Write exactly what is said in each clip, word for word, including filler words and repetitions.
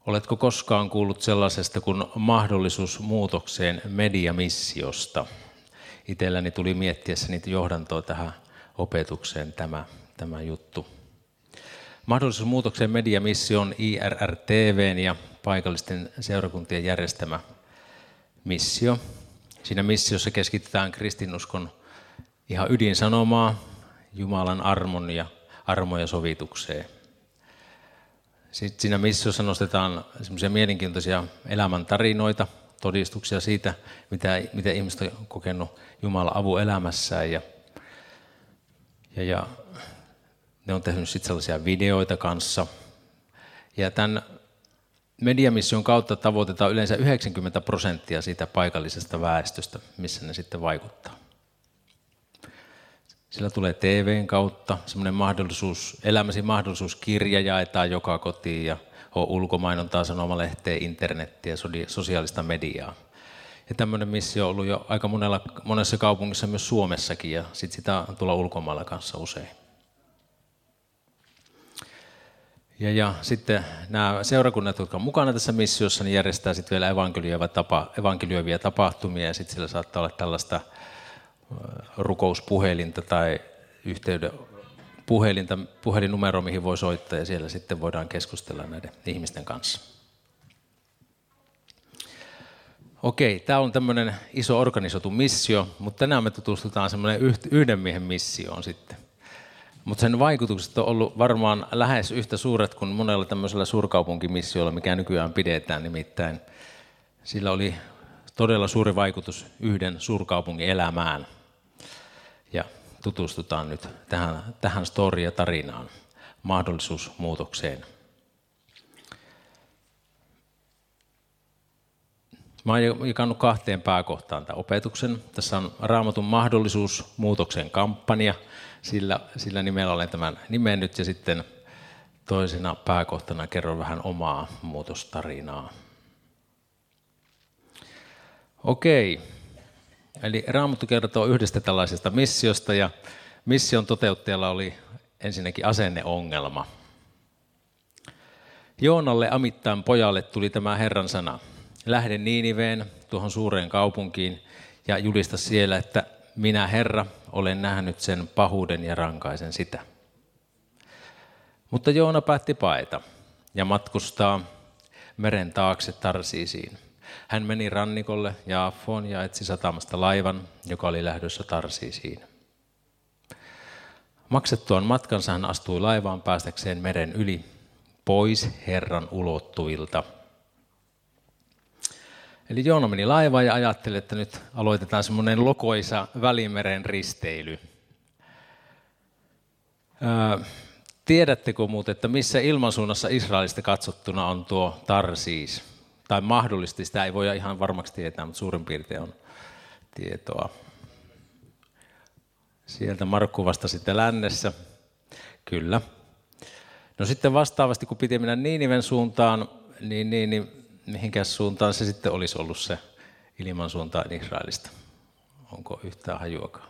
Oletko koskaan kuullut sellaisesta kuin mahdollisuus muutokseen mediamissiosta? Itselläni tuli miettiessä niitä johdantoa tähän opetukseen tämä, tämä juttu. Mahdollisuus muutokseen mediamissio on I R R T V:n ja paikallisten seurakuntien järjestämä missio. Siinä missiossa keskitytään kristinuskon ihan ydinsanomaa, Jumalan armon ja armo ja sovitukseen. Sitten siinä missiossa nostetaan semmoisia mielenkiintoisia elämäntarinoita, todistuksia siitä, mitä, miten ihmiset on kokenut Jumalan avun elämässään. Ja, ja, ja ne on tehnyt sitten sellaisia videoita kanssa. Ja tämän mediamission kautta tavoitetaan yleensä yhdeksänkymmentä prosenttia siitä paikallisesta väestöstä, missä ne sitten vaikuttaa. Sillä tulee T V:n kautta semmoinen mahdollisuus, elämäsi mahdollisuus, kirja jaetaan joka kotiin ja on ulkomainontaa, sanomalehteen, internettiä, sosiaalista mediaa. Ja tämmöinen missio on ollut jo aika monella, monessa kaupungissa, myös Suomessakin, ja sitten sitä on tulla ulkomailla kanssa usein. Ja, ja sitten nämä seurakunnat, jotka on mukana tässä missiossa, niin järjestää sitten vielä evankelioivia, tapa, evankelioivia tapahtumia, ja sitten sillä saattaa olla tällaista rukouspuhelinta tai yhteyden puhelinta, puhelinnumero, mihin voi soittaa, ja siellä sitten voidaan keskustella näiden ihmisten kanssa. Okei, tämä on tämmöinen iso organisoitu missio, mutta tänään me tutustutaan semmoinen yhden miehen missioon sitten. Mutta sen vaikutukset on ollut varmaan lähes yhtä suuret kuin monella tämmöisellä suurkaupunkimissiolla, mikä nykyään pidetään, nimittäin sillä oli todella suuri vaikutus yhden suurkaupungin elämään. Ja tutustutaan nyt tähän, tähän story ja tarinaan, mahdollisuus muutokseen. Mä oon jakannut kahteen pääkohtaan tämän opetuksen. Tässä on Raamatun mahdollisuus muutoksen kampanja. Sillä, sillä nimellä olen tämän nimennyt, ja sitten toisena pääkohtana kerron vähän omaa muutostarinaa. Okei, eli Raamattu kertoo yhdestä tällaisesta missiosta, ja mission toteuttajalla oli ensinnäkin asenneongelma. Joonalle, Amittain pojalle, tuli tämä Herran sana. Lähde Niiniveen, tuohon suureen kaupunkiin, ja julista siellä, että minä, Herra, olen nähnyt sen pahuuden ja rankaisen sitä. Mutta Joona päätti paeta ja matkustaa meren taakse Tarsiisiin. Hän meni rannikolle Jaaffoon ja etsi satamasta laivan, joka oli lähdössä Tarsiisiin. Maksettuaan matkansa hän astui laivaan päästäkseen meren yli, pois Herran ulottuvilta. Eli Joona meni laivaan ja ajatteli, että nyt aloitetaan semmoinen lokoisa Välimeren risteily. Ää, tiedättekö muuten, että missä ilmansuunnassa Israelista katsottuna on tuo Tarsiis? Tai mahdollisesti, sitä ei voi ihan varmaksi tietää, mutta suurin piirtein on tietoa. Sieltä Markku vastasi sitten lännessä. Kyllä. No sitten vastaavasti, kun piti mennä Niiniven suuntaan, niin, niin, niin mihinkäs suuntaan se sitten olisi ollut se ilmansuuntaan Israelista? Onko yhtään hajuakaan?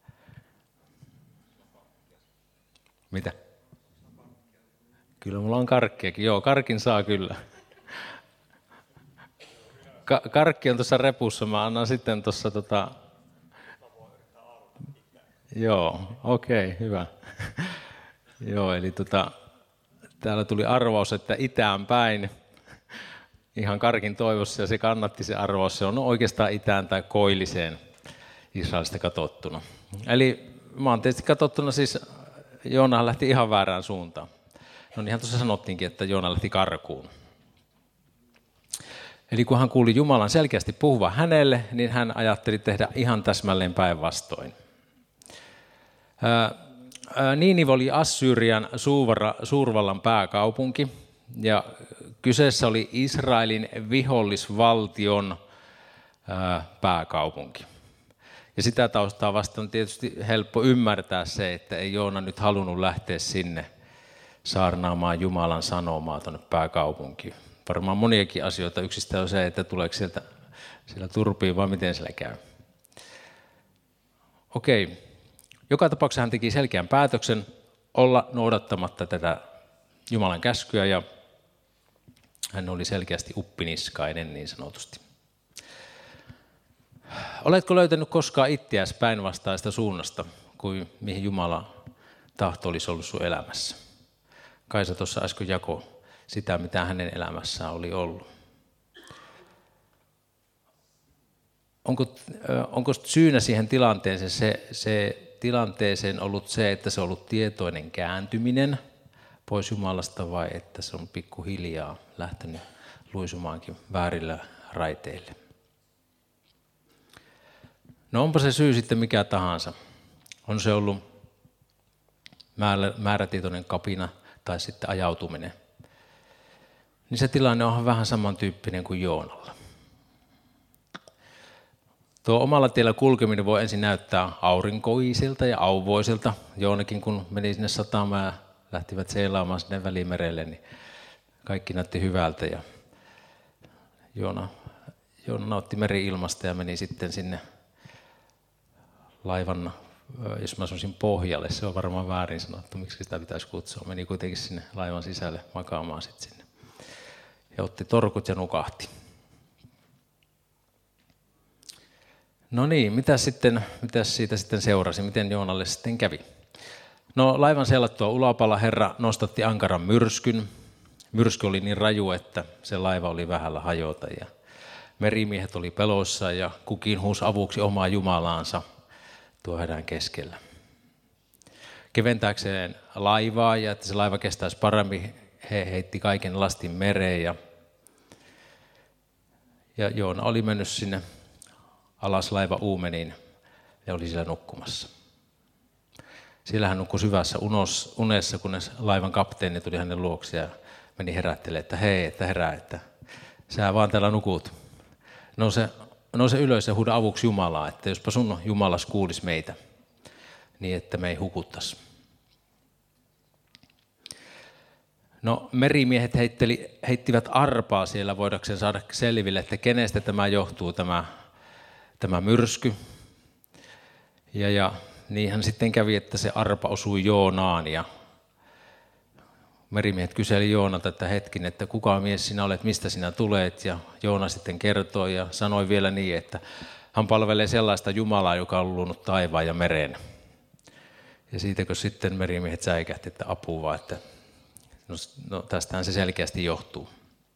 Mitä? Kyllä mulla on karkkiakin. Joo, karkin saa kyllä. Ka- karkki on tuossa repussa. Mä annan sitten tuossa tota... Joo, okei, okay, hyvä. Joo, eli tota, täällä tuli arvaus, että itään päin. Ihan karkin toivossa, ja se kannatti se arvaus. Se on oikeastaan itään tai koilliseen Israelista katsottuna. Eli maantieteellisesti katsottuna siis Joona lähti ihan väärään suuntaan. No niinhän tuossa sanottiinkin, että Joona lähti karkuun. Eli kun hän kuuli Jumalan selkeästi puhuvan hänelle, niin hän ajatteli tehdä ihan täsmälleen päinvastoin. Niinive oli Assyrian suurvallan pääkaupunki, ja kyseessä oli Israelin vihollisvaltion pääkaupunki. Ja sitä taustaa vastaan tietysti helppo ymmärtää se, että ei Joona nyt halunnut lähteä sinne saarnaamaan Jumalan sanomaa tuonne pääkaupunkiin. Varmaan moniakin asioita. Yksistä on se, että tuleeko sieltä siellä turpiin vai miten siellä käy. Okei. Joka tapauksessa hän teki selkeän päätöksen olla noudattamatta tätä Jumalan käskyä, ja Hän oli selkeästi uppiniskainen niin sanotusti. Oletko löytänyt koskaan itseäsi päinvastaista suunnasta kuin mihin Jumala tahto olisi ollut sun elämässä? Kaisa tuossa äsken jakoi sitä, mitä hänen elämässään oli ollut. Onko, onko syynä siihen tilanteeseen se, se tilanteeseen ollut se, että se on ollut tietoinen kääntyminen pois Jumalasta vai että se on pikkuhiljaa lähtenyt luisumaankin väärillä raiteille? No onpa se syy sitten mikä tahansa. On se ollut määrätietoinen kapina tai sitten ajautuminen. Niin se tilanne on vähän samantyyppinen kuin Joonalla. Tuo omalla tiellä kulkeminen voi ensin näyttää aurinkoisilta ja auvoisilta. Joonakin kun meni sinne satamaan ja lähtivät seilaamaan sinne Välimerelle, niin kaikki näytti hyvältä. Ja Joona, Joona nautti meri-ilmasta ja meni sitten sinne laivan, jos mä sanoisin pohjalle, se on varmaan väärin sanottu, miksi sitä pitäisi kutsua. Meni kuitenkin sinne laivan sisälle makaamaan sitten sinne. Ja otti torkut ja nukahti. No niin, mitä sitten, mitäs siitä sitten seurasi, miten Joonalle sitten kävi? No laivan seilattua ulapalla Herra nostatti ankaran myrskyn. Myrsky oli niin raju, että se laiva oli vähällä hajota ja merimiehet oli pelossa ja kukin huusi avuksi omaa Jumalaansa tuo hädän keskellä. Keventääkseen laivaa ja että se laiva kestäisi paremmin, he heitti kaiken lastin mereen ja, ja Joona oli mennyt sinne alas laiva uumeniin ja oli siellä nukkumassa. Siellä hän nukkui syvässä unos, unessa, kunnes laivan kapteeni tuli hänen luokse ja meni herättelemään, että hei, että herää, että sä vaan täällä nukut. Nouse, nouse ylös ja huuda avuksi Jumalaa, että jospa sun Jumalas kuulisi meitä, niin että me ei hukuttaisi. No merimiehet heitteli, heittivät arpaa siellä voidakseen saada selville, että kenestä tämä johtuu, tämä, tämä myrsky. Ja, ja niinhän sitten kävi, että se arpa osui Joonaan ja merimiehet kyseli Joonalta, että hetkin, että kuka mies sinä olet, mistä sinä tulet, ja Joona sitten kertoi ja sanoi vielä niin, että hän palvelee sellaista Jumalaa, joka on luonut taivaan ja meren. Ja siitäkö sitten merimiehet säikähti, että apua, että no, no tästähän se selkeästi johtuu.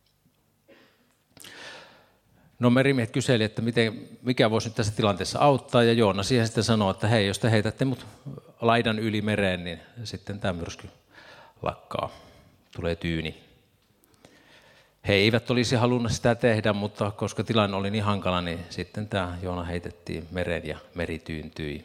No merimiehet kyseli, että miten, mikä voisi nyt tässä tilanteessa auttaa, ja Joona siihen sitten sanoi, että hei, jos te heitätte mut laidan yli mereen, niin sitten tämä myrsky lakkaa, tulee tyyni. He eivät olisi halunnut sitä tehdä, mutta koska tilanne oli niin hankala, niin sitten tämä Joona heitettiin mereen ja meri tyyntyi.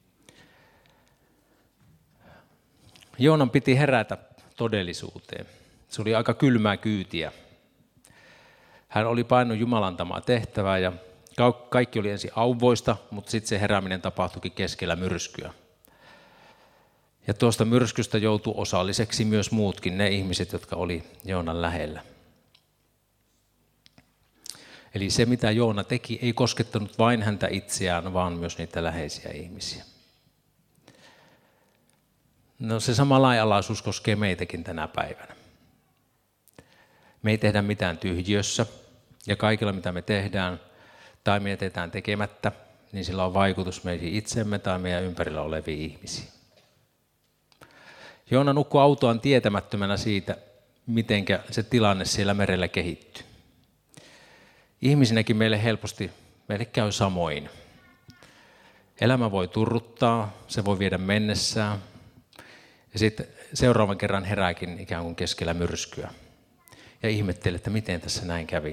Joonan piti herätä todellisuuteen. Se oli aika kylmää kyytiä. Hän oli painut Jumalan antamaa tehtävää ja kaikki oli ensin auvoista, mutta sitten se herääminen tapahtuikin keskellä myrskyä. Ja tuosta myrskystä joutui osalliseksi myös muutkin, ne ihmiset, jotka oli Joonan lähellä. Eli se, mitä Joona teki, ei koskettanut vain häntä itseään, vaan myös niitä läheisiä ihmisiä. No se sama lainalaisuus koskee meitäkin tänä päivänä. Me ei tehdä mitään tyhjiössä, ja kaikilla mitä me tehdään tai me jätetään tekemättä, niin sillä on vaikutus meihin itsemme tai meidän ympärillä oleviin ihmisiin. Joona nukkui autoaan tietämättömänä siitä, miten se tilanne siellä merellä kehittyy. Ihmisinäkin meille helposti, meille käy samoin. Elämä voi turruttaa, se voi viedä mennessään, ja sitten seuraavan kerran herääkin ikään kuin keskellä myrskyä. Ja ihmettelee, että miten tässä näin kävi.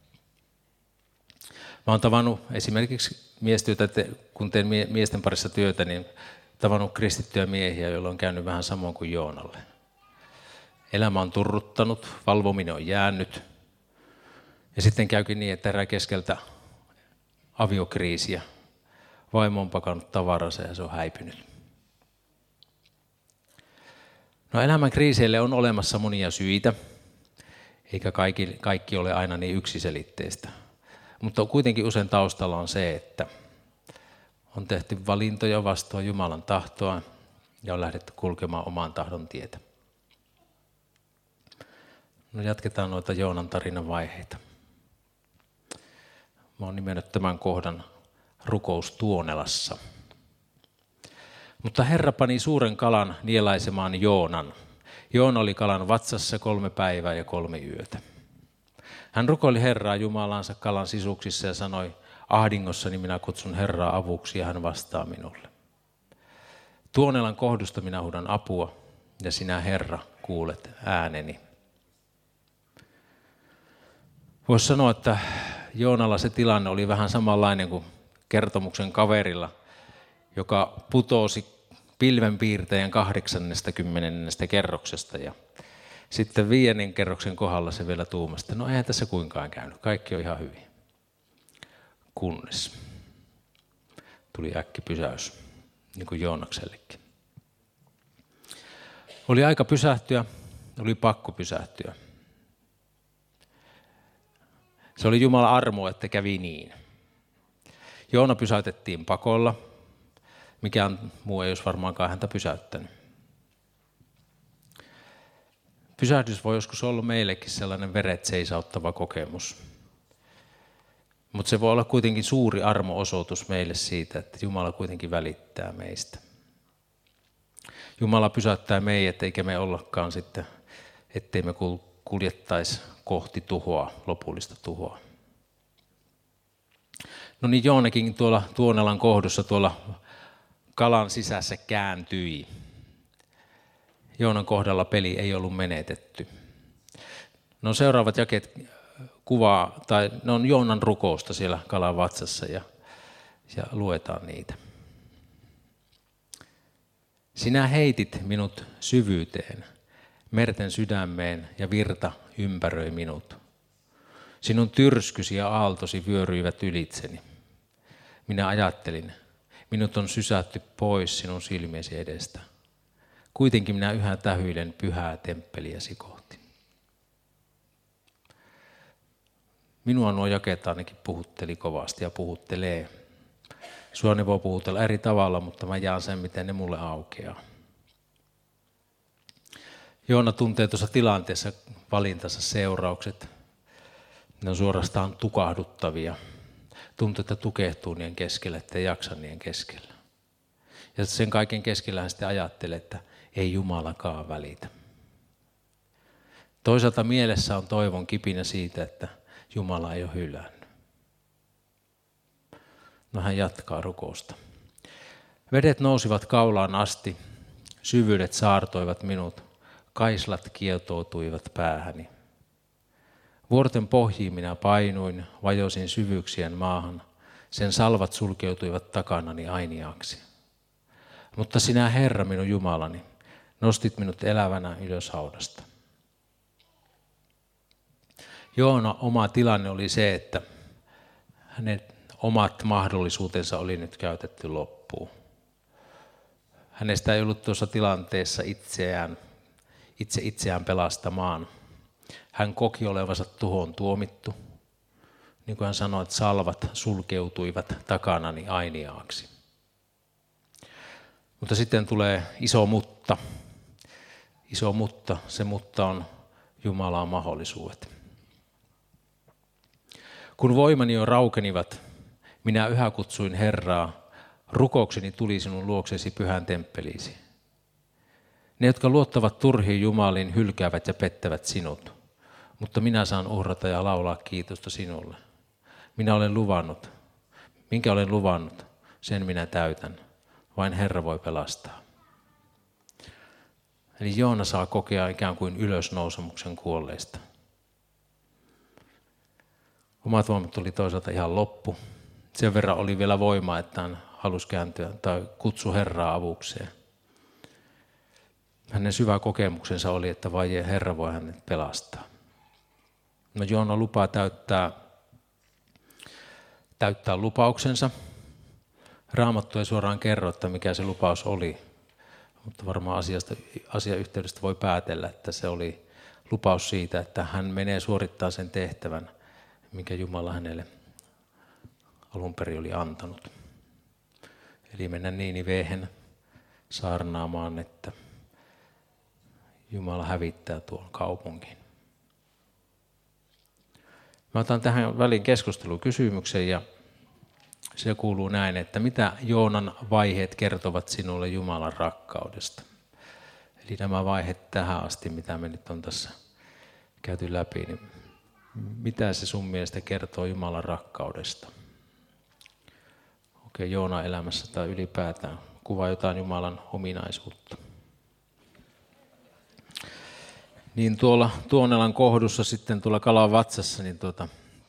Mä oon tavannut esimerkiksi miestyötä, kun teen miesten parissa työtä, niin tavannut kristittyjä miehiä, joilla on käynyt vähän samoin kuin Joonalle. Elämä on turruttanut, valvominen on jäänyt. Ja sitten käykin niin, että herää keskeltä aviokriisiä. Vaimo on pakannut tavaransa ja se on häipynyt. No elämän kriiseille on olemassa monia syitä, eikä kaikki, kaikki ole aina niin yksiselitteistä. Mutta kuitenkin usein taustalla on se, että on tehty valintoja vastoin Jumalan tahtoa ja on lähdetty kulkemaan omaan tahdon tietä. No jatketaan noita Joonan tarinan vaiheita. Mä oon nimennyt tämän kohdan rukous Tuonelassa. Mutta Herra pani suuren kalan nielaisemaan Joonan. Joona oli kalan vatsassa kolme päivää ja kolme yötä. Hän rukoili Herraa Jumalansa kalan sisuksissa ja sanoi, ahdingossani minä kutsun Herraa avuksi ja hän vastaa minulle. Tuonelan kohdusta minä huudan apua ja sinä Herra kuulet ääneni. Voisi sanoa, että Joonalla se tilanne oli vähän samanlainen kuin kertomuksen kaverilla, joka putosi pilvenpiirtäjän kahdeksannesta kymmenennestä kerroksesta ja sitten viidennen kerroksen kohdalla se vielä tuumasta. No eihän tässä kuinkaan käynyt, kaikki on ihan hyvin. Kunnes tuli äkkipysäys, niin kuin Joonaksellekin. Oli aika pysähtyä, oli pakko pysähtyä. Se oli Jumalan armo, että kävi niin. Joona pysäytettiin pakolla, mikään muu ei olisi varmaankaan häntä pysäyttänyt. Pysähdys voi joskus olla meillekin sellainen veret seisauttava kokemus. Mutta se voi olla kuitenkin suuri armo-osoitus meille siitä, että Jumala kuitenkin välittää meistä. Jumala pysäyttää meidät, eikä me ollakaan sitten, ettei me kuljettaisi kohti tuhoa, lopullista tuhoa. No niin, Joonakin tuolla Tuonelan kohdussa tuolla kalan sisässä kääntyi. Joonan kohdalla peli ei ollut menetetty. No seuraavat jakeet kuvaa, tai ne on Joonan rukousta siellä kalan vatsassa ja, ja luetaan niitä. Sinä heitit minut syvyyteen, merten sydämeen ja virta ympäröi minut. Sinun tyrskysi ja aaltosi vyöryivät ylitseni. Minä ajattelin, minut on sysätty pois sinun silmiesi edestä. Kuitenkin minä yhä tähyilen pyhää temppeliäsi kohti. Minua nuo jakeet ainakin puhutteli kovasti ja puhuttelee. Sua ne voi puhutella eri tavalla, mutta mä jaan sen, miten ne mulle aukeaa. Joona tuntee tuossa tilanteessa valintansa seuraukset. Ne on suorastaan tukahduttavia. Tuntuu, että tukehtuu niiden keskellä, ettei jaksa niiden keskellä. Ja sen kaiken keskellä hän sitten ajattelee, että ei Jumalakaan välitä. Toisaalta mielessä on toivon kipinä siitä, että Jumala ei ole hylännyt. No hän jatkaa rukousta. Vedet nousivat kaulaan asti, syvyydet saartoivat minut, kaislat kietoutuivat päähäni. Vuorten pohjiin minä painuin, vajosin syvyyksien maahan, sen salvat sulkeutuivat takanani ainiaaksi. Mutta sinä, Herra, minun Jumalani, nostit minut elävänä ylös haudasta. Joona oma tilanne oli se, että hänen omat mahdollisuutensa oli nyt käytetty loppuun. Hänestä ei ollut tuossa tilanteessa itseään, itse itseään pelastamaan. Hän koki olevansa tuhoon tuomittu. Niin kuin hän sanoi, että salvat sulkeutuivat takanani ainiaaksi. Mutta sitten tulee iso mutta. Iso mutta, se mutta on Jumalan mahdollisuudet. Kun voimani jo raukenivat, minä yhä kutsuin Herraa, rukoukseni tuli sinun luoksesi pyhän temppeliisi. Ne, jotka luottavat turhiin jumaliin, hylkäävät ja pettävät sinut, mutta minä saan uhrata ja laulaa kiitosta sinulle. Minä olen luvannut, minkä olen luvannut, sen minä täytän, vain Herra voi pelastaa. Eli Joona saa kokea ikään kuin ylösnousemuksen kuolleista. Omat voimat tuli toisaalta ihan loppu. Sen verran oli vielä voimaa, että hän halusi kääntyä tai kutsu Herraa avukseen. Hänen syvä kokemuksensa oli, että vain Herra voi hänet pelastaa. No Joona lupaa täyttää, täyttää lupauksensa. Raamattu ei suoraan kerro, että mikä se lupaus oli, mutta varmaan asiasta, asiayhteydestä voi päätellä, että se oli lupaus siitä, että hän menee suorittamaan sen tehtävän, minkä Jumala hänelle alun perin oli antanut. Eli mennä Niiniveen saarnaamaan, että Jumala hävittää tuon kaupungin. Mä otan tähän väliin keskustelukysymyksen ja se kuuluu näin, että mitä Joonan vaiheet kertovat sinulle Jumalan rakkaudesta? Eli nämä vaiheet tähän asti, mitä me nyt on tässä käyty läpi, niin mitä se sun mielestä kertoo Jumalan rakkaudesta? Okei, Joonan elämässä tai ylipäätään kuvaa jotain Jumalan ominaisuutta. Niin tuolla Tuonelan kohdussa sitten tuolla kalan vatsassa, niin tuota,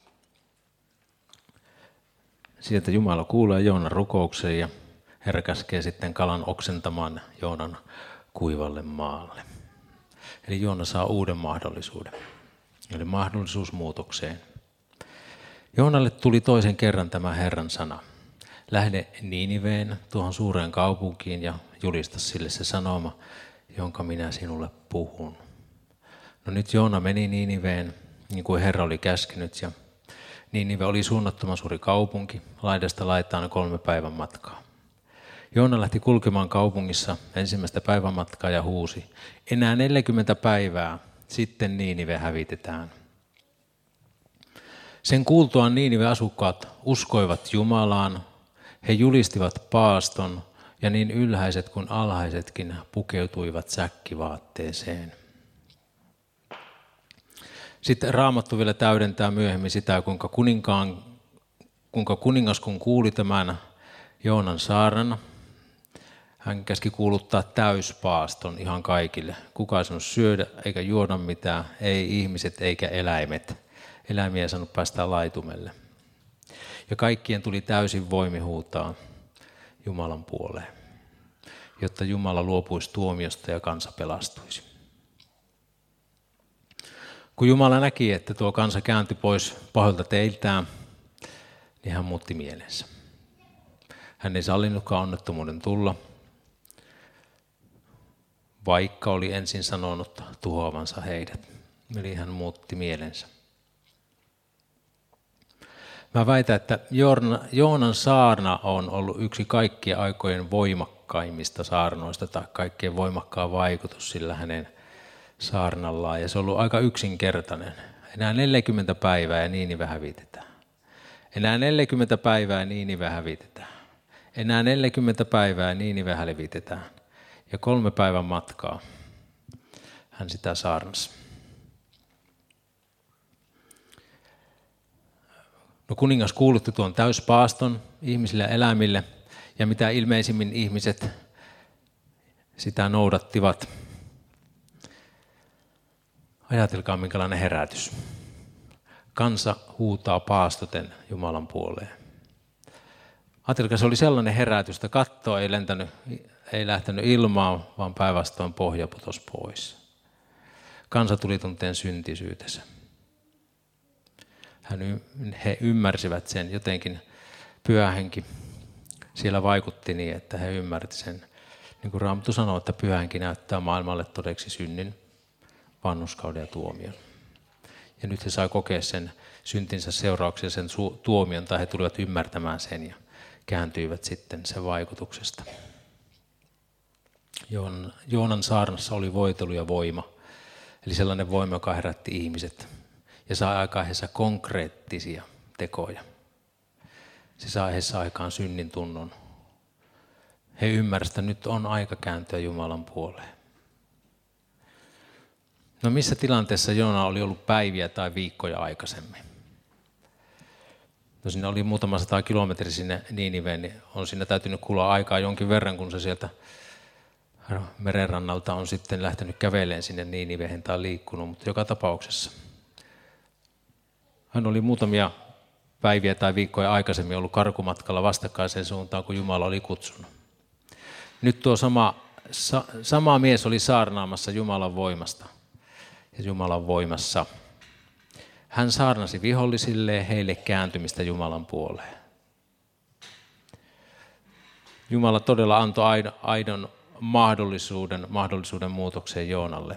sieltä Jumala kuulee Joonan rukouksen ja Herra käskee sitten kalan oksentamaan Joonan kuivalle maalle. Eli Joona saa uuden mahdollisuuden, eli mahdollisuus muutokseen. Joonalle tuli toisen kerran tämä Herran sana. Lähde Niiniveen, tuohon suureen kaupunkiin ja julista sille se sanoma, jonka minä sinulle puhun. No nyt Joona meni Niiniveen, niin kuin Herra oli käskenyt, ja Niinive oli suunnattoman suuri kaupunki, laidasta laitaan kolme päivän matkaa. Joona lähti kulkemaan kaupungissa ensimmäistä päivän matkaa ja huusi, enää neljäkymmentä päivää, sitten Niinive hävitetään. Sen kuultuaan Niinive asukkaat uskoivat Jumalaan, he julistivat paaston ja niin ylhäiset kuin alhaisetkin pukeutuivat säkkivaatteeseen. Sitten Raamattu vielä täydentää myöhemmin sitä, kuinka, kuninkaan, kuinka kuningas kun kuuli tämän Joonan saarnan, hän käski kuuluttaa täyspaaston ihan kaikille. Kukaan ei saanut syödä eikä juoda mitään, ei ihmiset eikä eläimet. Eläimiä ei saanut päästä laitumelle. Ja kaikkien tuli täysin voimi huutaa Jumalan puoleen, jotta Jumala luopuisi tuomiosta ja kansa pelastuisi. Kun Jumala näki, että tuo kansa kääntyi pois pahoilta teiltään, niin hän muutti mielensä. Hän ei sallinutkaan onnettomuuden tulla, vaikka oli ensin sanonut tuhoavansa heidät. Eli hän muutti mielensä. Mä väitän, että Joonan saarna on ollut yksi kaikkien aikojen voimakkaimmista saarnoista tai kaikkein voimakkaan vaikutus sillä hänen saarnallaan. Ja se on ollut aika yksinkertainen. Enää neljäkymmentä päivää ja Niinive hävitetään. Enää neljäkymmentä päivää ja Niinive hävitetään. Enää neljäkymmentä päivää ja Niinive hävitetään. Ja kolme päivän matkaa hän sitä saarnasi. No kuningas kuulutti tuon täyspaaston ihmisille ja eläimille, ja mitä ilmeisimmin ihmiset sitä noudattivat. Ajatelkaa minkälainen herätys. Kansa huutaa paastoten Jumalan puoleen. Ajatelkaa, se oli sellainen herätys, että katto ei, lentänyt, ei lähtenyt ilmaan, vaan päinvastoin pohja putosi pois. Kansa tuli tunteen syntisyytensä. Hän, he ymmärsivät sen jotenkin, Pyhä Henki siellä vaikutti niin, että he ymmärsivät sen. Niin kuin Raamattu sanoo, että Pyhä Henki näyttää maailmalle todeksi synnin, vanhurskauden ja tuomion. Ja nyt he sai kokea sen syntinsä seurauksia, sen su- tuomion, tai he tulivat ymmärtämään sen ja kääntyivät sitten sen vaikutuksesta. Joon, Joonan saarnassa oli voitelu ja voima, eli sellainen voima, joka herätti ihmiset ja sai aikaan heissä konkreettisia tekoja. Se sai heissä aikaan synnin tunnon. He ymmärsivät, että nyt on aika kääntyä Jumalan puoleen. No missä tilanteessa Joona oli ollut päiviä tai viikkoja aikaisemmin? No siinä oli muutama sata kilometri sinne Niiniveen, niin on siinä täytynyt kulua aikaa jonkin verran, kun se sieltä merenrannalta on sitten lähtenyt kävelemään sinne Niiniveen tai liikkunut, mutta joka tapauksessa. Hän oli muutamia päiviä tai viikkoja aikaisemmin ollut karkumatkalla vastakkaiseen suuntaan, kun Jumala oli kutsunut. Nyt tuo sama, sa, sama mies oli saarnaamassa Jumalan voimasta ja Jumalan voimassa. Hän saarnasi vihollisille heille kääntymistä Jumalan puoleen. Jumala todella antoi aidon mahdollisuuden, mahdollisuuden muutokseen Joonalle.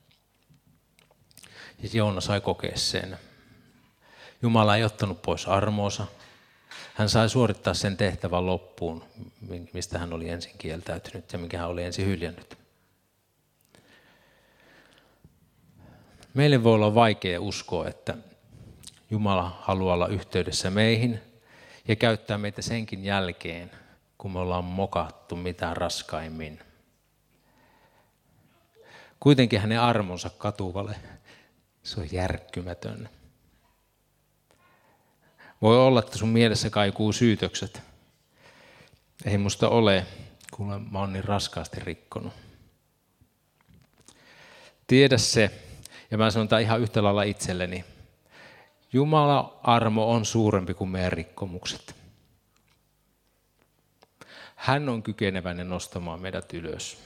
Ja Joona sai kokea sen. Jumala ei ottanut pois armoonsa. Hän sai suorittaa sen tehtävän loppuun, mistä hän oli ensin kieltäytynyt ja minkä hän oli ensin hyljännyt. Meille voi olla vaikea uskoa, että Jumala haluaa olla yhteydessä meihin ja käyttää meitä senkin jälkeen, kun me ollaan mokattu mitä raskaimmin. Kuitenkin hänen armonsa katuvalle, se on järkkymätön. Voi olla, että sun mielessä kaikuu syytökset. Ei musta ole, kun mä oon niin raskaasti rikkonut. Tiedä se, ja mä sanon tämän ihan yhtä lailla itselleni. Jumalan armo on suurempi kuin meidän rikkomukset. Hän on kykeneväinen nostamaan meidät ylös.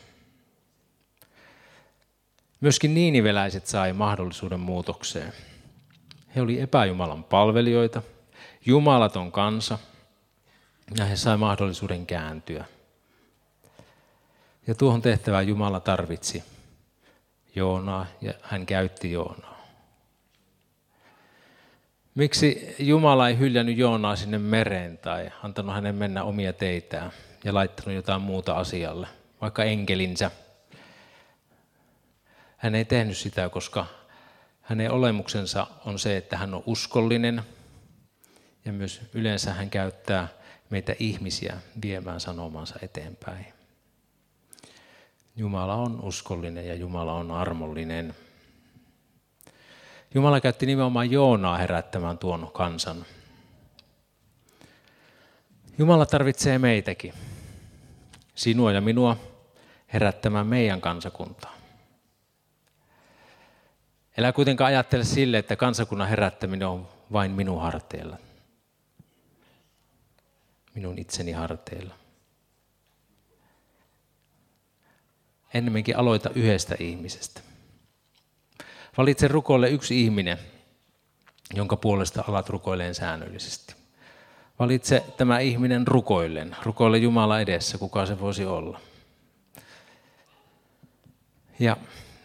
Myöskin niiniveläiset sai mahdollisuuden muutokseen. He oli epäjumalan palvelijoita, jumalaton kansa, ja he sai mahdollisuuden kääntyä. Ja tuohon tehtävään Jumala tarvitsi Joonaa, ja hän käytti Joonaa. Miksi Jumala ei hyljännyt Joonaa sinne mereen tai antanut hänen mennä omia teitään ja laittanut jotain muuta asialle, vaikka enkelinsä? Hän ei tehnyt sitä, koska hänen olemuksensa on se, että hän on uskollinen ja myös yleensä hän käyttää meitä ihmisiä viemään sanomansa eteenpäin. Jumala on uskollinen ja Jumala on armollinen. Jumala käytti nimenomaan Joonaa herättämään tuon kansan. Jumala tarvitsee meitäkin, sinua ja minua, herättämään meidän kansakuntaa. Elä kuitenkaan ajattele sille, että kansakunnan herättäminen on vain minun harteilla. Minun itseni harteilla. Ennemminkin aloita yhdestä ihmisestä. Valitse rukoille yksi ihminen, jonka puolesta alat rukoileen säännöllisesti. Valitse tämä ihminen rukoillen. Rukoile Jumala edessä, kuka se voisi olla. Ja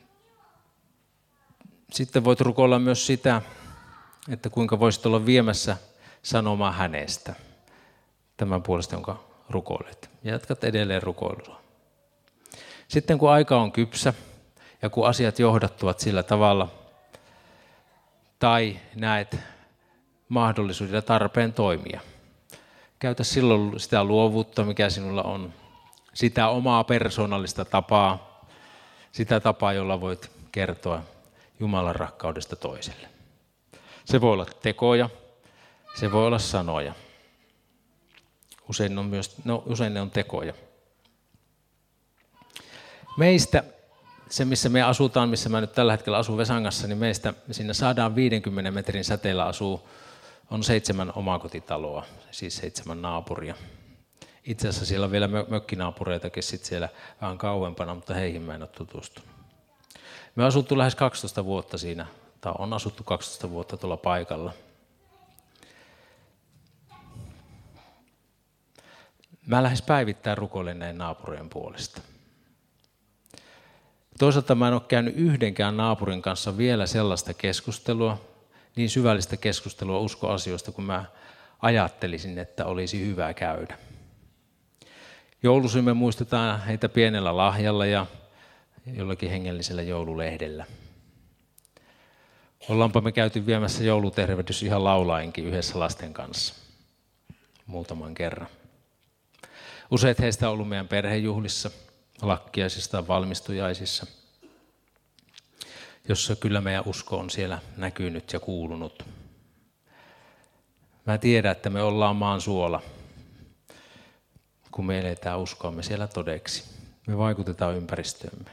sitten voit rukoilla myös sitä, että kuinka voisit olla viemässä sanomaa hänestä. Tämän puolesta, jonka rukoilet. Ja jatkat edelleen rukoilua. Sitten kun aika on kypsä ja kun asiat johdattuvat sillä tavalla, tai näet mahdollisuuden ja tarpeen toimia. Käytä silloin sitä luovuutta, mikä sinulla on. Sitä omaa persoonallista tapaa. Sitä tapaa, jolla voit kertoa Jumalan rakkaudesta toiselle. Se voi olla tekoja, se voi olla sanoja. Usein, on myös, no, usein ne on tekoja. Meistä, se missä me asutaan, missä mä nyt tällä hetkellä asun Vesangassa, niin meistä siinä sata viisikymmentä metrin säteellä asuu, on seitsemän omakotitaloa, siis seitsemän naapuria. Itse asiassa siellä on vielä mökkinaapureitakin sit siellä vähän kauempana, mutta heihin mä en ole tutustunut. Me on asuttu lähes kaksitoista vuotta siinä, tai on asuttu kaksitoista vuotta tuolla paikalla. Mä lähes päivittäin rukoilen näin naapurien puolesta. Toisaalta mä en ole käynyt yhdenkään naapurin kanssa vielä sellaista keskustelua, niin syvällistä keskustelua uskoasioista, kun mä ajattelisin, että olisi hyvä käydä. Jouluisin me muistetaan heitä pienellä lahjalla ja jollakin hengellisellä joululehdellä. Ollaanpa me käyty viemässä joulutervehdys ihan laulainkin yhdessä lasten kanssa muutaman kerran. Useat heistä on ollut meidän perhejuhlissa, lakkiaisissa tai valmistujaisissa, jossa kyllä meidän usko on siellä näkynyt ja kuulunut. Mä tiedän, että me ollaan maan suola, kun me eletään uskoamme siellä todeksi. Me vaikutetaan ympäristöömme.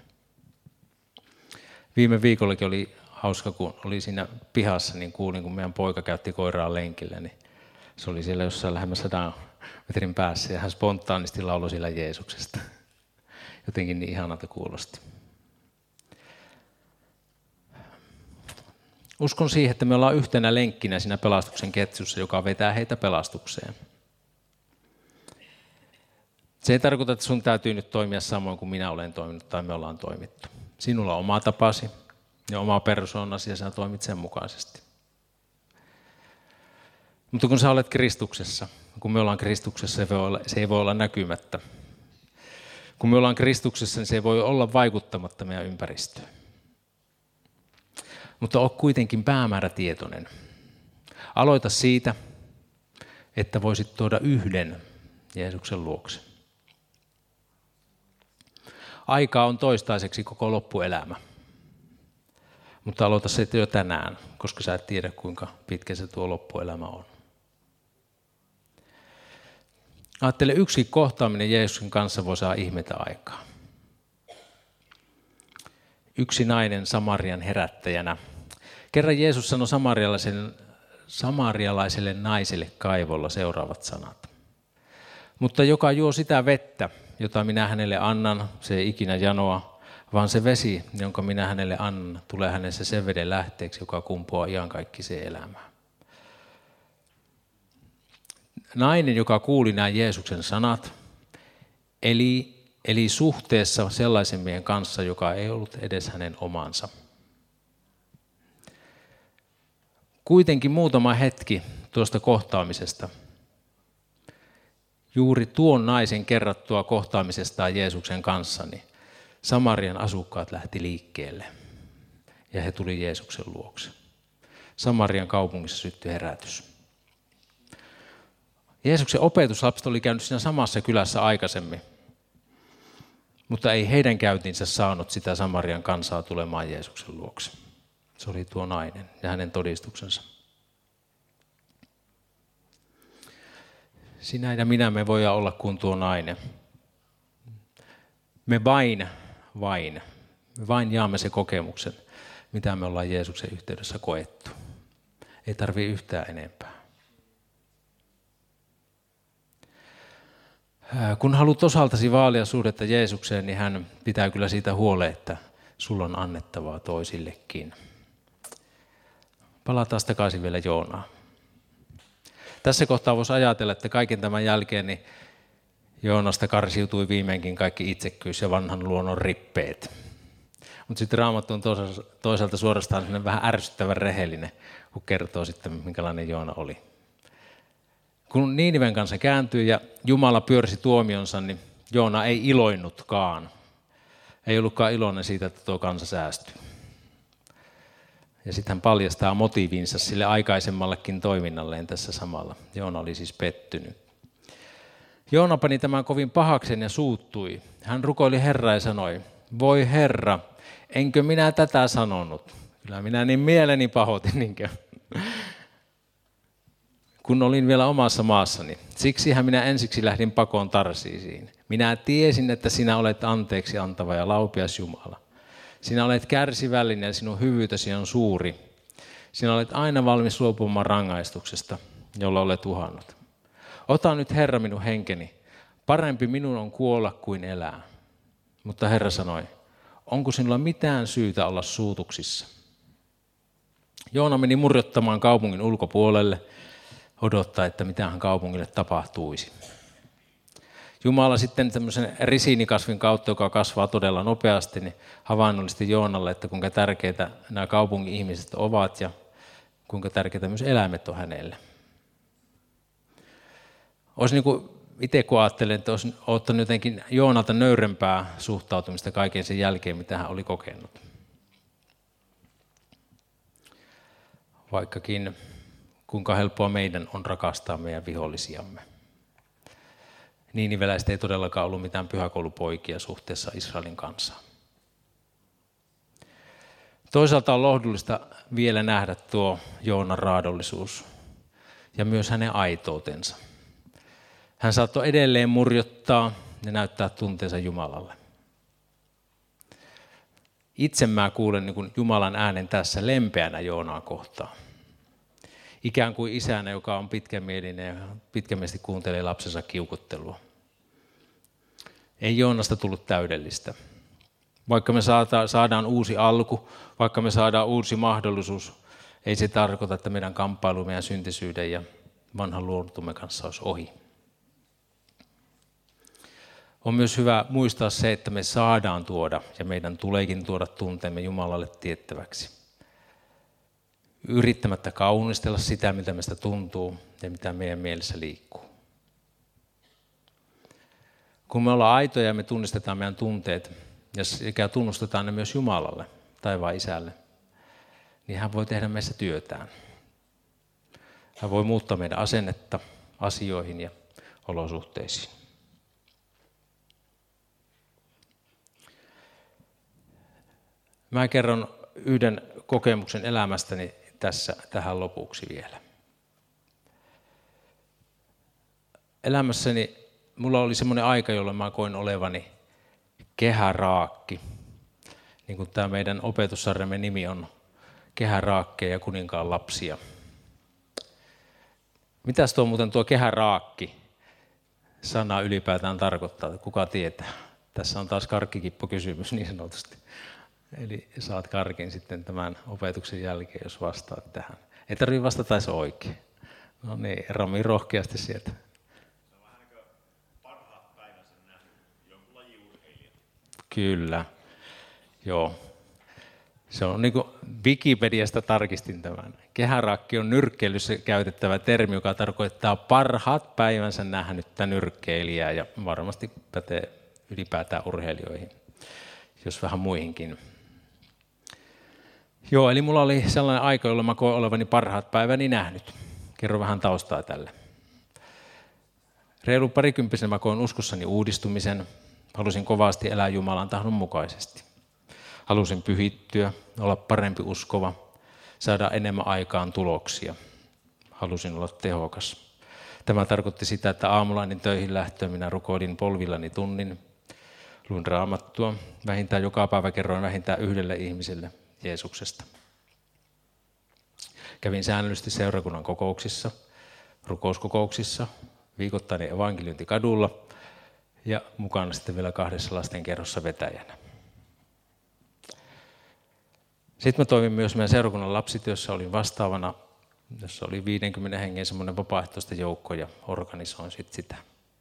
Viime viikollakin oli hauska, kun oli siinä pihassa, niin kuulin, kun meidän poika käytti koiraa lenkillä, niin se oli siellä jossain lähemmä sadan metrin päässä ja hän spontaanisti lauloi siellä Jeesuksesta. Jotenkin niin ihanalta kuulosti. Uskon siihen, että me ollaan yhtenä lenkkinä siinä pelastuksen ketjussa, joka vetää heitä pelastukseen. Se ei tarkoita, että sun täytyy nyt toimia samoin kuin minä olen toiminut tai me ollaan toimittu. Sinulla on oma tapasi ja oma persoonasi ja sinä toimit sen mukaisesti. Mutta kun sä olet Kristuksessa, kun me ollaan Kristuksessa, se, voi olla, se ei voi olla näkymättä. Kun me ollaan Kristuksessa, niin se ei voi olla vaikuttamatta meidän ympäristöön. Mutta ole kuitenkin päämäärätietoinen. Aloita siitä, että voisit tuoda yhden Jeesuksen luokse. Aikaa on toistaiseksi koko loppuelämä. Mutta aloita se jo tänään, koska sä et tiedä, kuinka pitkä se tuo loppuelämä on. Ajattele, yksi kohtaaminen Jeesuksen kanssa voi saada ihmetä aikaa. Yksi nainen Samarian herättäjänä. Kerran Jeesus sanoi samarialaiselle, samarialaiselle naiselle kaivolla seuraavat sanat. Mutta joka juo sitä vettä, jota minä hänelle annan, se ei ikinä janoa, vaan se vesi, jonka minä hänelle annan, tulee hänessä sen veden lähteeksi, joka kumpuaa iankaikkiseen elämään. Nainen, joka kuuli nämä Jeesuksen sanat, eli, eli suhteessa sellaisen miehen kanssa, joka ei ollut edes hänen omansa. Kuitenkin muutama hetki tuosta kohtaamisesta. Juuri tuon naisen kerrattua kohtaamisestaan Jeesuksen kanssa, niin Samarian asukkaat lähti liikkeelle ja he tuli Jeesuksen luokse. Samarian kaupungissa syttyi herätys. Jeesuksen opetuslapset oli käynyt siinä samassa kylässä aikaisemmin, mutta ei heidän käyntinsä saanut sitä Samarian kansaa tulemaan Jeesuksen luokse. Se oli tuo nainen ja hänen todistuksensa. Sinä ja minä me voidaan olla kuin tuo nainen. Me vain, vain, me vain jaamme se kokemuksen, mitä me ollaan Jeesuksen yhteydessä koettu. Ei tarvitse yhtään enempää. Kun haluat osaltasi vaalia suhdetta Jeesukseen, niin hän pitää kyllä siitä huolen, että sulla on annettavaa toisillekin. Palataan takaisin vielä Joonaan. Tässä kohtaa voisi ajatella, että kaiken tämän jälkeen niin Joonasta karsiutui viimeinkin kaikki itsekkyys ja vanhan luonnon rippeet. Mutta sitten Raamattu on toisaalta suorastaan vähän ärsyttävän rehellinen, kun kertoo sitten, minkälainen Joona oli. Kun Niiniven kanssa kääntyi ja Jumala pyörsi tuomionsa, niin Joona ei iloinnutkaan. Ei ollutkaan iloinen siitä, että tuo kansa säästyi. Ja sitten hän paljastaa motiivinsa sille aikaisemmallekin toiminnalleen tässä samalla. Joona oli siis pettynyt. Joona pani tämän kovin pahakseen ja suuttui. Hän rukoili Herraa ja sanoi, voi Herra, enkö minä tätä sanonut? Kyllä minä niin mieleni pahoitin, niinkö? Kun olin vielä omassa maassani. Siksihän minä ensiksi lähdin pakoon Tarsiisiin. Minä tiesin, että sinä olet anteeksi antava ja laupias Jumala. Sinä olet kärsivällinen ja sinun hyvyytesi on suuri. Sinä olet aina valmis luopumaan rangaistuksesta, jolla olet uhannut. Ota nyt Herra minun henkeni. Parempi minun on kuolla kuin elää. Mutta Herra sanoi, onko sinulla mitään syytä olla suutuksissa? Joona meni murjottamaan kaupungin ulkopuolelle, odottaa, että mitähän kaupungille tapahtuisi. Jumala sitten tämmöisen risiinikasvin kautta, joka kasvaa todella nopeasti, niin havainnollisti Joonalle, että kuinka tärkeitä nämä kaupungin ihmiset ovat ja kuinka tärkeitä myös eläimet on hänelle. Olisi niin kuin itse kun ajattelen, että olisi ottanut jotenkin Joonalta nöyrempää suhtautumista kaiken sen jälkeen, mitä hän oli kokenut. Vaikkakin kuinka helppoa meidän on rakastaa meidän vihollisiamme. Niiniveläiset ei todellakaan ollut mitään pyhäkoulupoikia suhteessa Israelin kansaan. Toisaalta on lohdullista vielä nähdä tuo Joonan raadollisuus ja myös hänen aitoutensa. Hän saattoi edelleen murjottaa ja näyttää tunteensa Jumalalle. Itse mä kuulen niin kuin Jumalan äänen tässä lempeänä Joonaa kohtaan. Ikään kuin isänä, joka on pitkämielinen ja pitkämielisesti kuuntelee lapsensa kiukuttelua. Ei Joonasta tullut täydellistä. Vaikka me saadaan uusi alku, vaikka me saadaan uusi mahdollisuus, ei se tarkoita, että meidän kamppailu meidän syntisyyden ja vanhan luontumme kanssa olisi ohi. On myös hyvä muistaa se, että me saadaan tuoda ja meidän tuleekin tuoda tunteemme Jumalalle tiettäväksi. Yrittämättä kaunistella sitä, mitä meistä tuntuu ja mitä meidän mielessä liikkuu. Kun me ollaan aitoja ja me tunnistetaan meidän tunteet ja sekä tunnustetaan ne myös Jumalalle, taivaan isälle, niin hän voi tehdä meissä työtään. Hän voi muuttaa meidän asennetta asioihin ja olosuhteisiin. Mä kerron yhden kokemuksen elämästäni tässä tähän lopuksi vielä. Elämässäni mulla oli semmoinen aika, jolloin mä koin olevani kehäraakki. Niin kuin tämä meidän opetussarjamme nimi on Kehäraakkeja ja kuninkaan lapsia. Mitäs tuo muuten tuo kehäraakki sana ylipäätään tarkoittaa? Kuka tietää? Tässä on taas karkkikippo-kysymys niin sanotusti. Eli saat karkin sitten tämän opetuksen jälkeen, jos vastaat tähän. Ei tarvitse vastata, tai se oikein. No niin, Rami rohkeasti sieltä. Se on vähän niin kuin parhaat päivänsä nähnyt jonkun lajiurheilija. Kyllä, joo. Se on niin kuin Wikipediasta tarkistin tämän. Kehäraakki on nyrkkeilyssä käytettävä termi, joka tarkoittaa parhaat päivänsä nähnyttä nyrkkeilijää ja varmasti pätee ylipäätään urheilijoihin, jos vähän muihinkin. Joo, eli mulla oli sellainen aika, jolloin mä koin olevani parhaat päiväni nähnyt. Kerron vähän taustaa tälle. Reilu parikymppisenä mä koin uskossani uudistumisen. Halusin kovasti elää Jumalan tahdon mukaisesti. Halusin pyhittyä, olla parempi uskova, saada enemmän aikaan tuloksia. Halusin olla tehokas. Tämä tarkoitti sitä, että aamulla ennen töihin lähtöä minä rukoilin polvillani tunnin. Luin raamattua. Vähintään joka päivä kerroin vähintään yhdelle ihmiselle Jeesuksesta. Kävin säännöllisesti seurakunnan kokouksissa, rukouskokouksissa, viikoittainen evankeliointi kadulla ja mukana sitten vielä kahdessa lastenkerhossa vetäjänä. Sitten mä toimin myös meidän seurakunnan lapsityössä, olin vastaavana, jossa oli viidenkymmenen hengen semmoinen vapaaehtoista joukko ja organisoin sitten sitä.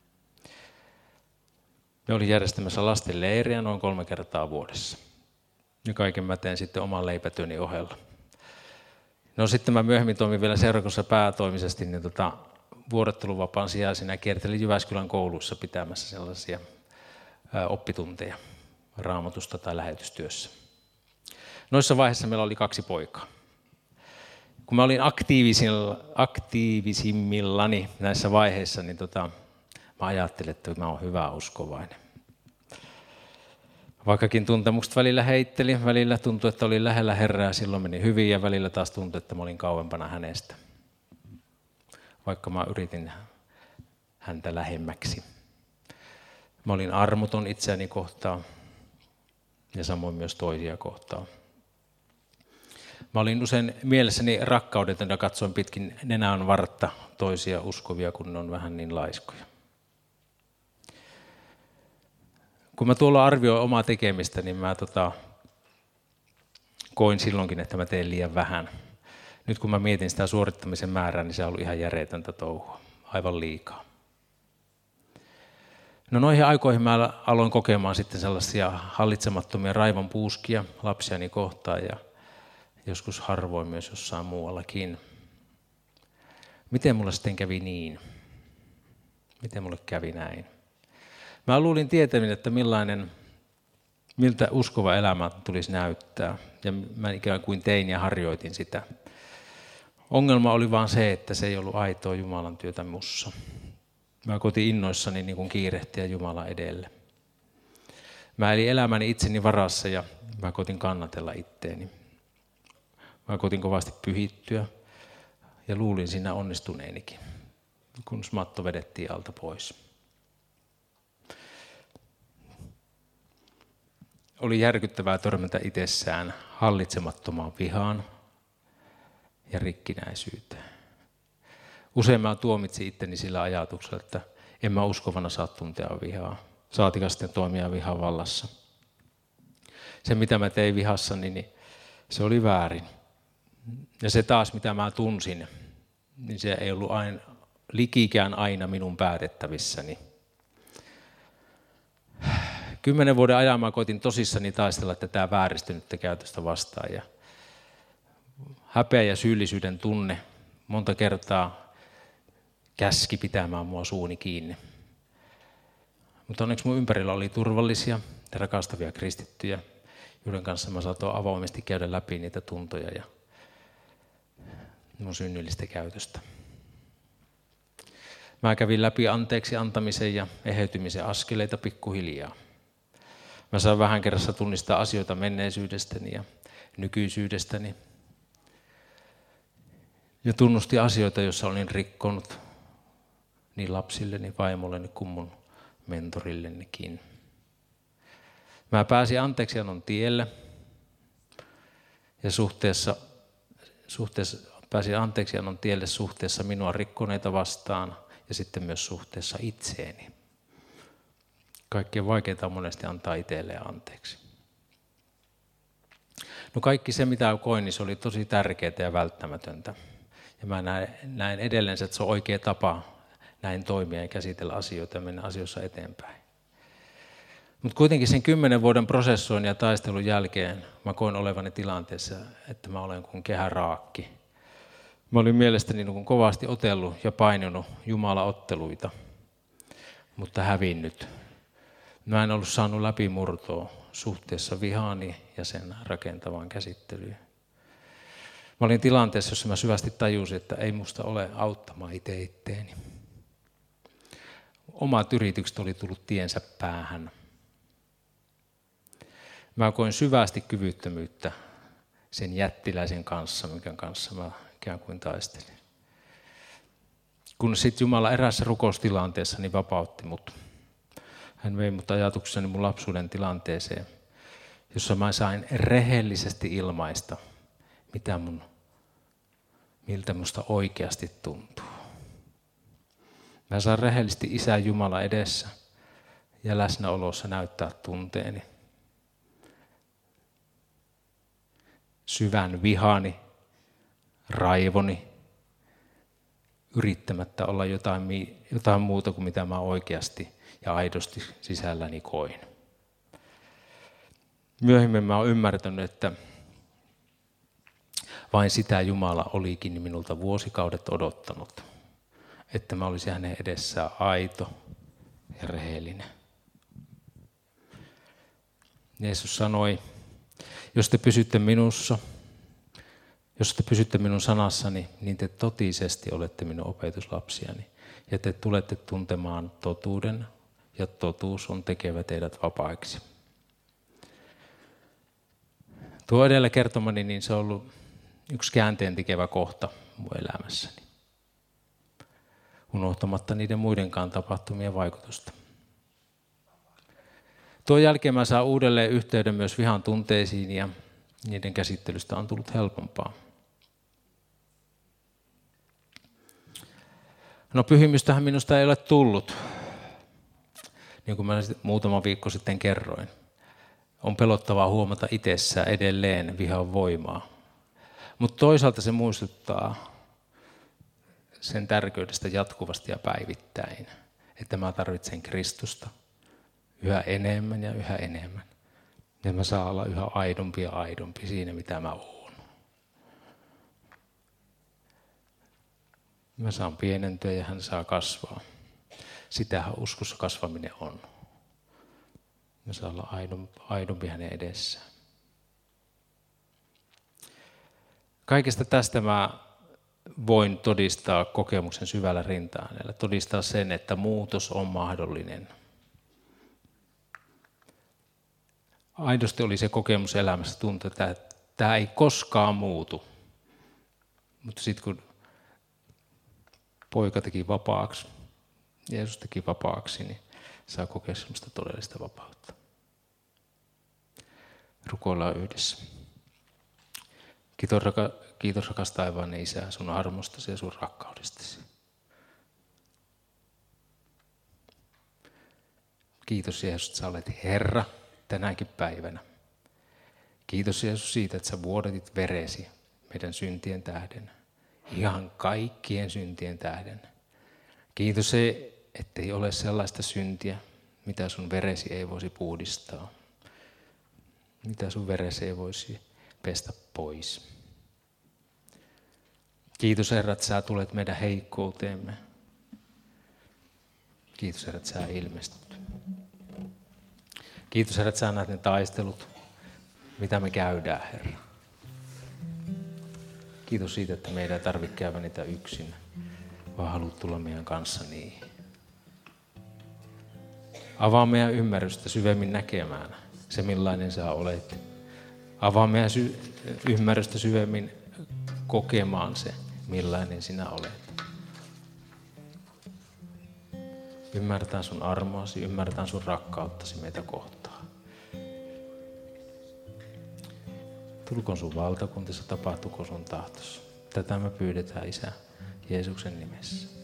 Me olin järjestämässä lasten leiriä noin kolme kertaa vuodessa. Ja kaiken mä teen sitten oman leipätyöni ohella. No sitten mä myöhemmin toimin vielä seurakunnassa päätoimisesti, niin tota, vuorotteluvapaan sijaisena kiertelin Jyväskylän kouluissa pitämässä sellaisia ää, oppitunteja raamatusta tai lähetystyössä. Noissa vaiheissa meillä oli kaksi poikaa. Kun mä olin aktiivisimmillani näissä vaiheissa, niin tota, mä ajattelin, että mä oon hyvä uskovainen. Vaikkakin tuntemukset välillä heitteli, välillä tuntui, että olin lähellä Herraa, silloin meni hyvin ja välillä taas tuntui, että mä olin kauempana hänestä. Vaikka mä yritin häntä lähemmäksi. Mä olin armoton itseäni kohtaan ja samoin myös toisia kohtaan. Mä olin usein mielessäni rakkaudeton ja katsoin pitkin nenän vartta toisia uskovia, kun ne on vähän niin laiskoja. Kun mä tuolla arvioin omaa tekemistä, niin mä tota, koin silloinkin, että mä teen liian vähän. Nyt kun mä mietin sitä suorittamisen määrää, niin se on ollut ihan järjetöntä touhua. Aivan liikaa. No noihin aikoihin mä aloin kokemaan sitten sellaisia hallitsemattomia raivon puuskia lapsiani kohtaan ja joskus harvoin myös jossain muuallakin. Miten mulle sitten kävi niin? Miten mulle kävi näin? Mä luulin tietävin, että millainen, miltä uskova elämä tulisi näyttää. Ja mä ikään kuin tein ja harjoitin sitä. Ongelma oli vaan se, että se ei ollut aitoa Jumalan työtä mussa. Mä koitin innoissani niin kuin kiirehtiä Jumalan edelle. Mä elin elämäni itseni varassa ja mä koitin kannatella itteeni. Mä koitin kovasti pyhittyä ja luulin siinä onnistuneenikin, kun matto vedettiin alta pois. Oli järkyttävää törmätä itsessään hallitsemattomaan vihaan ja rikkinäisyyteen. Usein mä tuomitsin itteni sillä ajatuksella, että en mä uskovana saa tuntea vihaa. Saatika sitten toimia vihan vallassa. Se, mitä mä tein vihassani, niin se oli väärin. Ja se taas, mitä mä tunsin, niin se ei ollut aina, likikään aina minun päätettävissäni. Kymmenen vuoden ajan mä koitin tosissani taistella tätä vääristynyttä käytöstä vastaan. Ja häpeä ja syyllisyyden tunne monta kertaa käski pitämään mua suuni kiinni. Mutta onneksi mun ympärillä oli turvallisia ja rakastavia kristittyjä, joiden kanssa mä saatoin avoimesti käydä läpi niitä tuntoja ja mun synnyllistä käytöstä. Mä kävin läpi anteeksi antamisen ja eheytymisen askeleita pikkuhiljaa. Mä sain vähän kerrassa tunnistaa asioita menneisyydestäni ja nykyisyydestäni. Ja tunnustin asioita, joissa olin rikkonut niin lapsilleni, vaimolleni kuin mun mentorillenikin. Mä pääsin anteeksiannon tielle ja suhteessa, suhteessa, pääsin anteeksiannon tielle suhteessa minua rikkoneita vastaan ja sitten myös suhteessa itseeni. Kaikkein vaikeinta on monesti antaa itselleen anteeksi. No kaikki se, mitä koin, niin se oli tosi tärkeää ja välttämätöntä. Ja mä näen, näen edelleen, että se on oikea tapa näin toimia ja käsitellä asioita ja mennä asioissa eteenpäin. Mutta kuitenkin sen kymmenen vuoden prosessoin ja taistelun jälkeen mä koin olevani tilanteessa, että mä olen kuin kehäraakki. Mä olin mielestäni niin kovasti otellut ja painunut Jumala-otteluita, mutta hävinnyt. Mä en ollut saanut läpimurtoa suhteessa vihaani ja sen rakentavaan käsittelyyn. Mä olin tilanteessa, jossa mä syvästi tajusin, että ei musta ole auttamaan itse itteeni. Omat yritykset oli tullut tiensä päähän. Mä koin syvästi kyvyttömyyttä sen jättiläisen kanssa, minkä kanssa mä ikään kuin taistelin. Kun sitten Jumala eräässä rukoustilanteessa niin vapautti mut. Hän vei mut ajatukseni mun lapsuuden tilanteeseen, jossa mä sain rehellisesti ilmaista, mitä mun, miltä musta oikeasti tuntuu. Mä saan rehellisesti Isä Jumala edessä ja läsnäolossa näyttää tunteeni. Syvän vihani, raivoni, yrittämättä olla jotain, jotain muuta kuin mitä mä oikeasti ja aidosti sisälläni koin. Myöhemmin mä oon ymmärtänyt, että vain sitä Jumala olikin minulta vuosikaudet odottanut, että mä olisin hänen edessään aito ja rehellinen. Jeesus sanoi, jos te pysytte minussa, jos te pysytte minun sanassani, niin te totisesti olette minun opetuslapsiani ja te tulette tuntemaan totuuden ja totuus on tekevä teidät vapaiksi. Tuo edellä kertomani, niin se on ollut yksi käänteen tekevä kohta mun elämässäni. Unohtamatta niiden muidenkaan tapahtumien vaikutusta. Tuon jälkeen mä saan uudelleen yhteyden myös vihan tunteisiin ja niiden käsittelystä on tullut helpompaa. No pyhimystähän minusta ei ole tullut, niin kuin mä muutama viikko sitten kerroin. On pelottavaa huomata itsessään edelleen vihan voimaa. Mutta toisaalta se muistuttaa sen tärkeydestä jatkuvasti ja päivittäin, että mä tarvitsen Kristusta yhä enemmän ja yhä enemmän. Ja mä saan olla yhä aidompi ja aidompi siinä, mitä mä oon. Mä saan pienentyä ja hän saa kasvaa. Sitähän uskossa kasvaminen on. Mä saan olla aidompi hänen edessään. Kaikesta tästä mä voin todistaa kokemuksen syvällä rinta-äänellä. Todistaa sen, että muutos on mahdollinen. Aidosti oli se kokemus elämässä tuntua, että tämä ei koskaan muutu. Mutta sitten kun poika teki vapaaksi, Jeesus teki vapaaksi, niin saa kokea sellaista todellista vapautta. Rukoillaan yhdessä. Kiitos, raka, kiitos rakas taivainen Isä sun armostasi ja sun rakkaudestasi. Kiitos Jeesus, että sä olet Herra tänäkin päivänä. Kiitos Jeesus siitä, että sä vuodatit veresi meidän syntien tähden. Ihan kaikkien syntien tähden. Kiitos se, ettei ole sellaista syntiä, mitä sun veresi ei voisi puhdistaa. Mitä sun veresi ei voisi pestä pois. Kiitos Herra, että sä tulet meidän heikkouteemme. Kiitos Herra, että sä ilmestyt. Kiitos Herra, että sä näet ne taistelut, mitä me käydään, Herra. Kiitos siitä, että meidän ei tarvitse käydä niitä yksin, vaan haluat tulla meidän kanssa niihin. Avaa meidän ymmärrystä syvemmin näkemään se, millainen sä olet. Avaa meidän sy- ymmärrystä syvemmin kokemaan se, millainen sinä olet. Ymmärtää sun armoasi, ymmärtää sun rakkauttasi meitä kohtaan. Tulkoon sun valtakuntissa, tapahtuko sun tahtos. Tätä me pyydetään, Isä, Jeesuksen nimessä.